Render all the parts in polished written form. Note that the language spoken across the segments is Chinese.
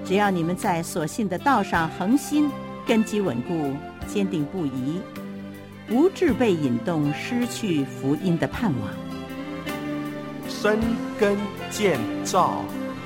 只要你们在所信的道上恒心，根基稳固，坚定不移，无致被引动失去福音的盼望。 生根建造。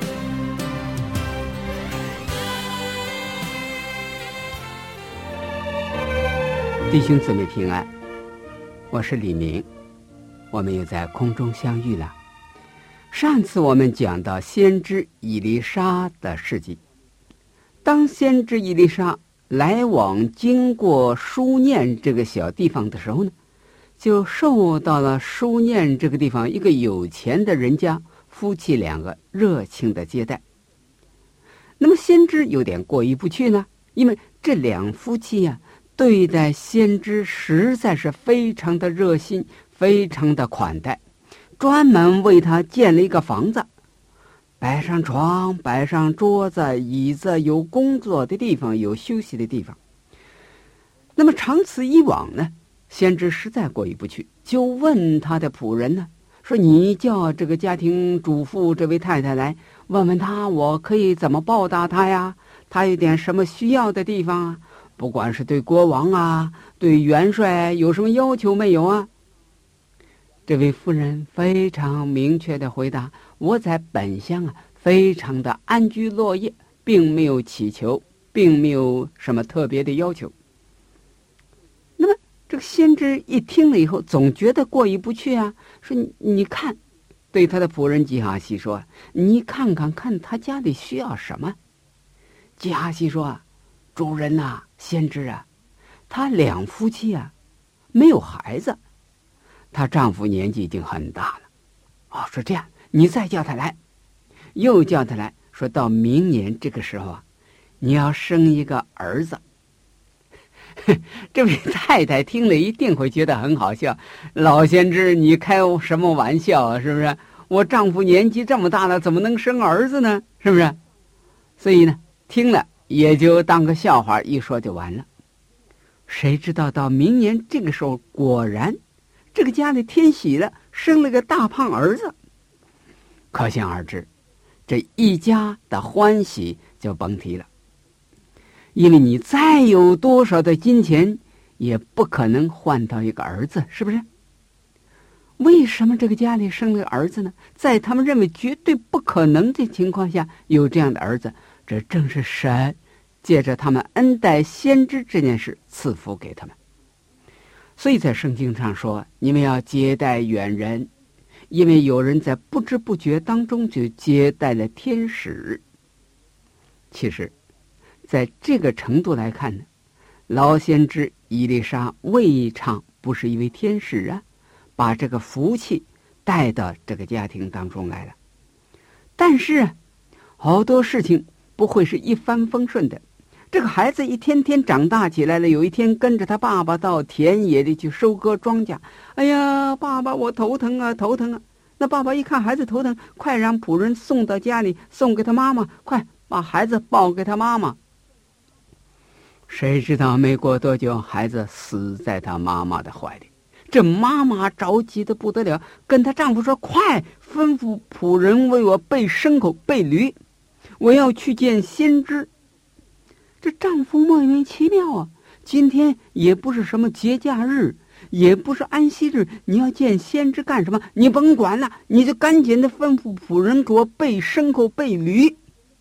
弟兄姊妹平安，我是李明，我们又在空中相遇了。上次我们讲到先知以利沙的事迹，当先知以利沙来往经过书念这个小地方的时候呢，就受到了书念这个地方一个有钱的人家夫妻两个热情的接待。那么先知有点过意不去呢，因为这两夫妻呀，对待先知实在是非常的热心，非常的款待，专门为他建了一个房子，摆上床，摆上桌子椅子，有工作的地方，有休息的地方。那么长此以往呢，先知实在过意不去，就问他的仆人呢，说你叫这个家庭主妇这位太太来，问问他我可以怎么报答他呀，他有点什么需要的地方啊，不管是对国王啊，对元帅有什么要求没有啊？这位夫人非常明确的回答，我在本乡啊非常的安居乐业，并没有祈求，并没有什么特别的要求。那么这个先知一听了以后，总觉得过意不去啊，说你看，对他的仆人基哈西说，你看他家里需要什么。基哈西说，主人呐，先知啊，他两夫妻啊没有孩子，她丈夫年纪已经很大了。说这样，你再叫他来，又叫他来，说到明年这个时候啊，你要生一个儿子。这位太太听了一定会觉得很好笑，老先知你开什么玩笑啊，是不是？我丈夫年纪这么大了，怎么能生儿子呢？是不是？所以呢，听了也就当个笑话一说就完了。谁知道到明年这个时候，果然这个家里添喜了，生了个大胖儿子。可想而知，这一家的欢喜就甭提了。因为你再有多少的金钱，也不可能换到一个儿子，是不是？为什么这个家里生了个儿子呢？在他们认为绝对不可能的情况下有这样的儿子，这正是神借着他们恩待先知这件事赐福给他们。所以在圣经上说，你们要接待远人，因为有人在不知不觉当中就接待了天使。其实在这个程度来看呢，老先知以利沙未尝不是一位天使啊，把这个福气带到这个家庭当中来了。但是好多事情不会是一帆风顺的。这个孩子一天天长大起来了，有一天跟着他爸爸到田野里去收割庄稼。哎呀，爸爸，我头疼啊，头疼啊！那爸爸一看孩子头疼，快让仆人送到家里，送给他妈妈，快把孩子抱给他妈妈。谁知道没过多久，孩子死在他妈妈的怀里。这妈妈着急的不得了，跟她丈夫说，快吩咐仆人为我备牲口备驴，我要去见先知。这丈夫莫名其妙啊，今天也不是什么节假日，也不是安息日，你要见先知干什么？你甭管了，你就赶紧的吩咐仆人给我备牲口备驴。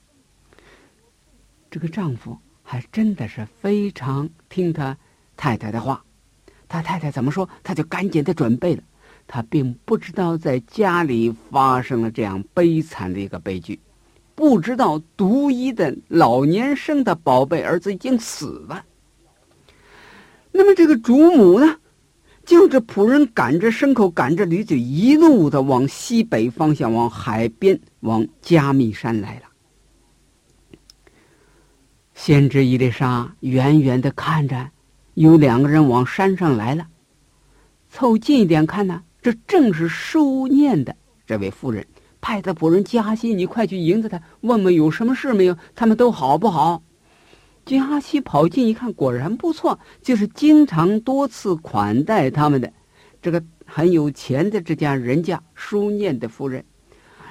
这个丈夫还真的是非常听他太太的话，他太太怎么说，他就赶紧的准备了。他并不知道在家里发生了这样悲惨的一个悲剧，不知道独一的老年生的宝贝儿子已经死了。那么这个主母呢，就这仆人赶着牲口赶着驴子，一路的往西北方向，往海边，往加密山来了。先知以利沙远远的看着有两个人往山上来了，凑近一点看呢，这正是书念的这位妇人，派他仆人基哈西，你快去迎着他，问问有什么事没有，他们都好不好。基哈西跑近一看，果然不错，就是经常多次款待他们的这个很有钱的这家人家书念的夫人。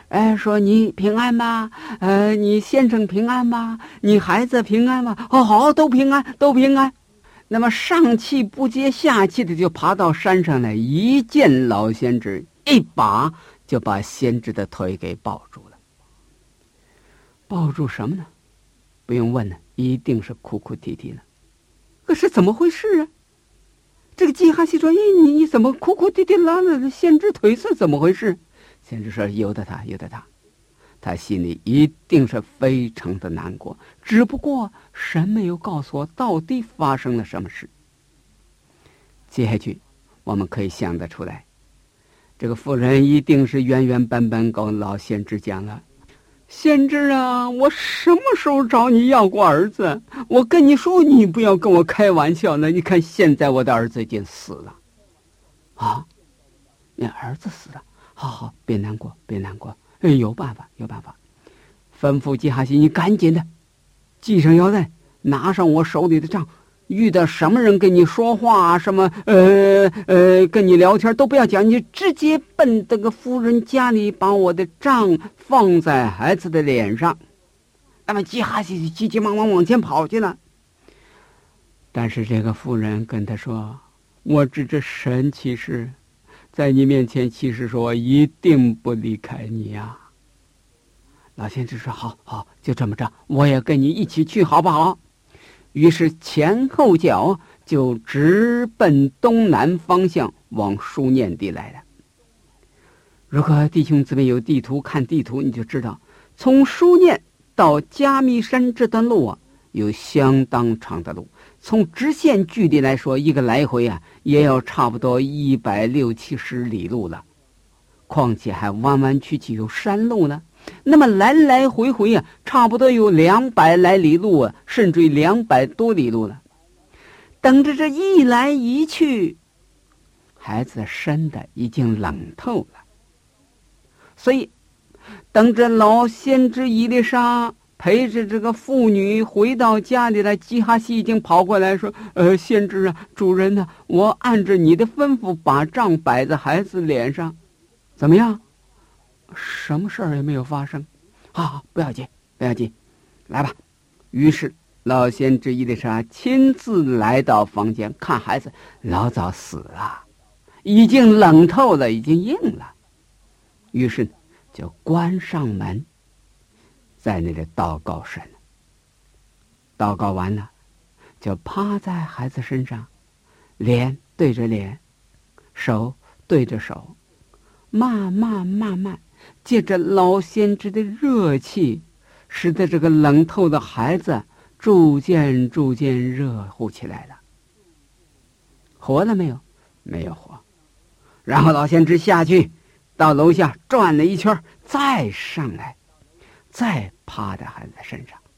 说你平安吧，你先生平安吧，你孩子平安吧，好，都平安，都平安。那么上气不接下气的就爬到山上来，一见老先知，一把就把先知的腿给抱住了。抱住什么呢？不用问了，一定是哭哭啼啼了。可是怎么回事啊？这个基哈西说：“你怎么哭哭啼啼拉了先知腿是怎么回事？”先知说：“由得他，由得他。”他心里一定是非常的难过，只不过神没有告诉我到底发生了什么事。接下去我们可以想得出来，这个妇人一定是原原本本跟老先知讲了：“先知啊，我什么时候找你要过儿子？我跟你说，你不要跟我开玩笑呢。你看现在我的儿子已经死了。”啊，你儿子死了？好，别难过，别难过。有办法，有办法。吩咐基哈西，你赶紧的系上腰带，拿上我手里的杖，遇到什么人跟你说话，什么跟你聊天都不要讲，你直接奔这个夫人家里，把我的杖放在孩子的脸上。那么基哈西急急忙忙往前跑去了。但是这个妇人跟他说：“我指着神起誓，在你面前起誓说，我一定不离开你呀。”老先知说：“好，好，就这么着，我也跟你一起去，好不好？”于是前后脚就直奔东南方向往书念地来了。如果弟兄姊妹有地图，看地图你就知道，从书念到加密山这段路啊，有相当长的路。从直线距离来说，一个来回啊，也要差不多160-170里路了。况且还弯弯曲曲有山路呢。那么来来回回啊，差不多有200来里路啊，甚至于200多里路了。等着这一来一去，孩子身的已经冷透了。所以等着老先知以利沙陪着这个妇女回到家里来，基哈西已经跑过来说：“先知啊，主人呢，我按着你的吩咐把杖摆在孩子脸上，怎么样？什么事儿也没有发生。好，不要紧，不要紧，来吧。”于是老先知以利沙亲自来到房间，看孩子老早死了，已经冷透了，已经硬了。于是就关上门，在那里祷告神。祷告完了，就趴在孩子身上，脸对着脸，手对着手，慢慢借着老先知的热气，使得这个冷透的孩子逐渐热乎起来了。活了没有？没有活。然后老先知下去到楼下转了一圈，再上来，再趴在孩子身上。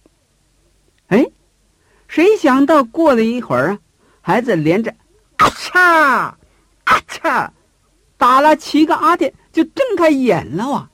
谁想到过了一会儿啊，孩子连着啊嚓打了7个阿嚏，就睁开眼了啊！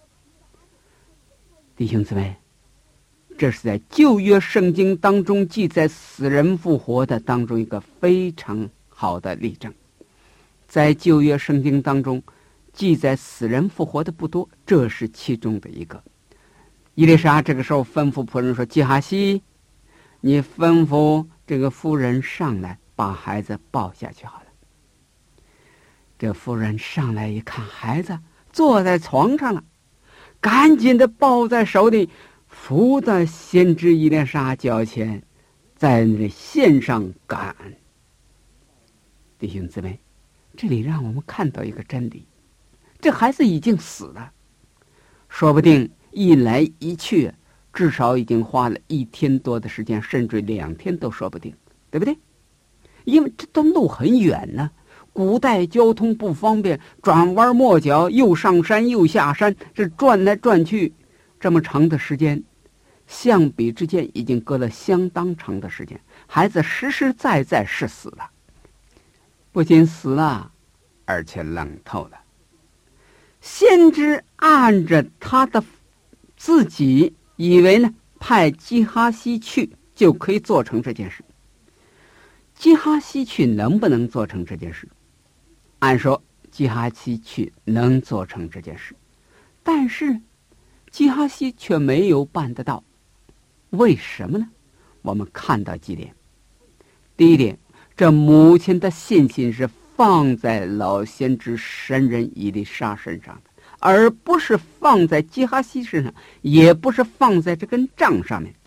弟兄姊妹，这是在旧约圣经当中记载死人复活的当中一个非常好的例证。在旧约圣经当中记载死人复活的不多，这是其中的一个。以利沙这个时候吩咐仆人说：“基哈西，你吩咐这个妇人上来，把孩子抱下去好了。”这妇人上来一看，孩子坐在床上了，赶紧的抱在手里，伏在先知以利沙脚前，在那里献上感恩。弟兄姊妹，这里让我们看到一个真理，这孩子已经死了，说不定一来一去至少已经花了1天多的时间，甚至2天都说不定，对不对？因为这段路很远呢，古代交通不方便，转弯抹角，又上山又下山，这转来转去这么长的时间，相比之间已经隔了相当长的时间。孩子实实在在是死了，不仅死了，而且冷透了。先知按着他的自己以为呢，派基哈西去就可以做成这件事。基哈西去能不能做成这件事？按说基哈西去能做成这件事， 但是基哈西却没有办得到。为什么呢？我们看到几点。第一点，这母亲的信心是放在老先知神人以利沙身上的，而不是放在基哈西身上，也不是放在这根杖上面。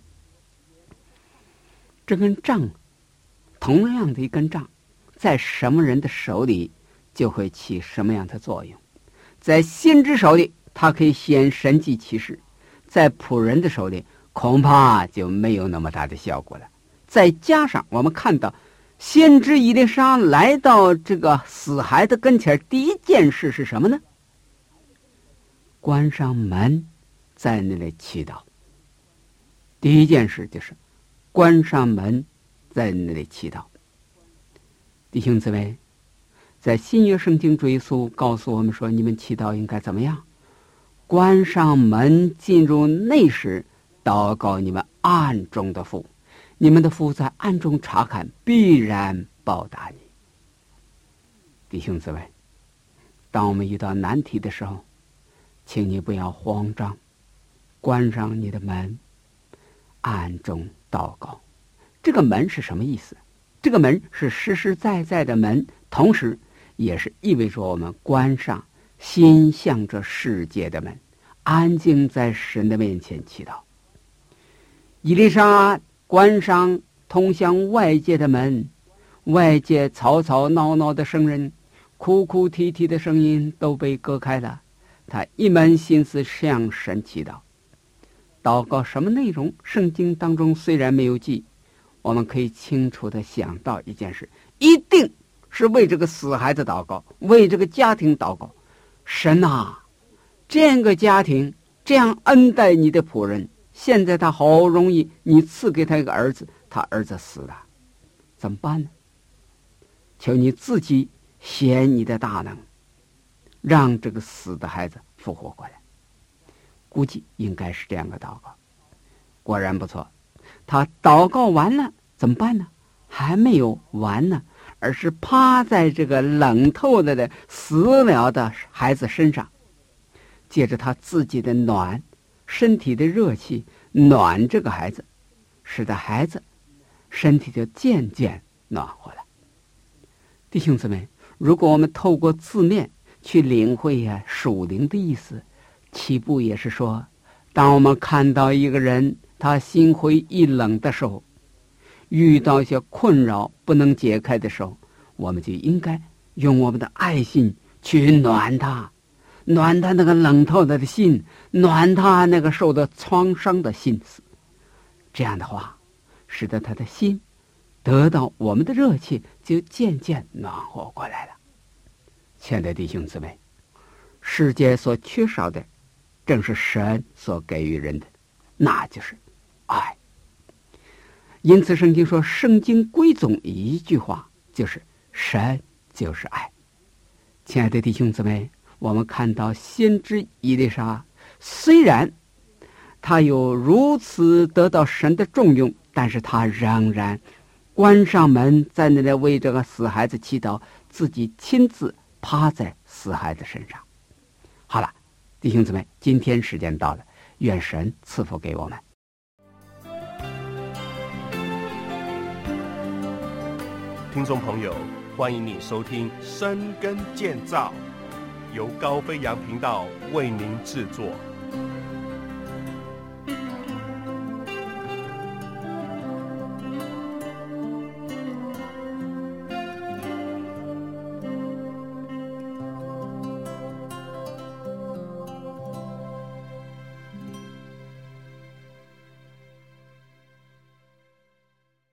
这根杖，同样的一根杖，在什么人的手里就会起什么样的作用。在先知手里，他可以显神迹奇事；在仆人的手里，恐怕就没有那么大的效果了。再加上我们看到先知以利沙来到这个死孩子跟前，第一件事是什么呢？关上门，在那里祈祷。第一件事就是关上门，在那里祈祷。弟兄姊妹，在新约圣经追溯告诉我们说，你们祈祷应该怎么样？关上门，进入内室，祷告你们暗中的父，你们的父在暗中查看，必然报答你。弟兄姊妹，当我们遇到难题的时候，请你不要慌张，关上你的门，暗中祷告。这个门是什么意思？这个门是实实在在的门，同时也是意味着我们关上心向着世界的门，安静在神的面前祈祷。以利沙关上通向外界的门，外界吵吵闹闹的声人，哭哭啼啼的声音都被隔开了，他一门心思向神祈祷。祷告什么内容？圣经当中虽然没有记，我们可以清楚地想到一件事，一定是为这个死孩子祷告，为这个家庭祷告。神啊，这个家庭这样恩待你的仆人，现在他好容易你赐给他一个儿子，他儿子死了，怎么办呢？求你自己显你的大能，让这个死的孩子复活过来。估计应该是这样的祷告。果然不错，他祷告完了怎么办呢？还没有完呢，而是趴在这个冷透了的死了的孩子身上，借着他自己的暖身体的热气暖这个孩子，使得孩子身体就渐渐暖和了。弟兄姊妹，如果我们透过字面去领会属灵的意思，起步也是说，当我们看到一个人他心灰意冷的时候，遇到一些困扰不能解开的时候，我们就应该用我们的爱心去暖他，暖他那个冷透的心，暖他那个受到创伤的心思。这样的话，使得他的心得到我们的热气，就渐渐暖和过来了。亲爱的弟兄姊妹，世界所缺少的正是神所给予人的，那就是爱。因此圣经说，圣经归总一句话，就是神就是爱。亲爱的弟兄姊妹，我们看到先知以利沙，虽然他有如此得到神的重用，但是他仍然关上门，在那里为这个死孩子祈祷，自己亲自趴在死孩子身上。好了，弟兄姊妹，今天时间到了，愿神赐福给我们。 听众朋友，欢迎你收听深耕建造，由高飞扬频道为您制作。